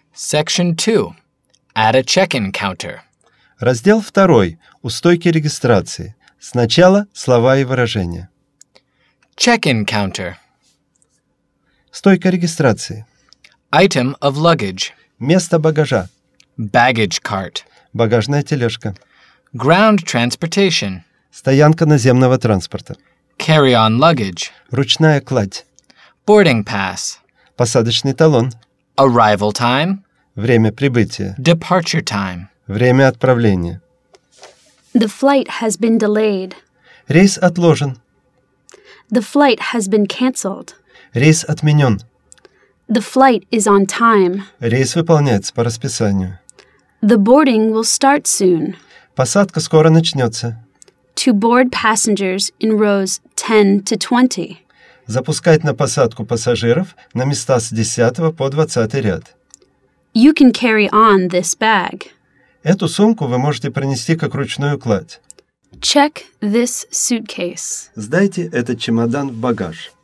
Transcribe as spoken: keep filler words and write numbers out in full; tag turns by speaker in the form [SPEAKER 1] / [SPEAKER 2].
[SPEAKER 1] Section two. At a check-in counter.
[SPEAKER 2] Раздел второй. У стойки регистрации. Сначала слова и выражения.
[SPEAKER 1] Check-in counter.
[SPEAKER 2] Стойка регистрации.
[SPEAKER 1] Item of luggage.
[SPEAKER 2] Место багажа.
[SPEAKER 1] Baggage cart.
[SPEAKER 2] Багажная тележка.
[SPEAKER 1] Ground transportation.
[SPEAKER 2] Стоянка наземного транспорта.
[SPEAKER 1] Carry-on luggage.
[SPEAKER 2] Ручная кладь.
[SPEAKER 1] Boarding pass.
[SPEAKER 2] Посадочный талон.
[SPEAKER 1] Arrival time.
[SPEAKER 2] Время прибытия.
[SPEAKER 1] Departure time.
[SPEAKER 2] Время отправления.
[SPEAKER 3] The flight has been delayed.
[SPEAKER 2] Рейс отложен.
[SPEAKER 3] The flight has been canceled.
[SPEAKER 2] Рейс отменен.
[SPEAKER 3] The flight is on time.
[SPEAKER 2] Рейс выполняется по расписанию.
[SPEAKER 3] The boarding will start soon.
[SPEAKER 2] Посадка скоро начнется.
[SPEAKER 3] To board passengers in rows ten to twenty.
[SPEAKER 2] Запускать на посадку пассажиров на места с десятого по двадцатый ряд.
[SPEAKER 3] You can carry on this bag.
[SPEAKER 2] Эту сумку вы можете пронести как ручную кладь.
[SPEAKER 3] Check this suitcase.
[SPEAKER 2] Сдайте этот чемодан в багаж.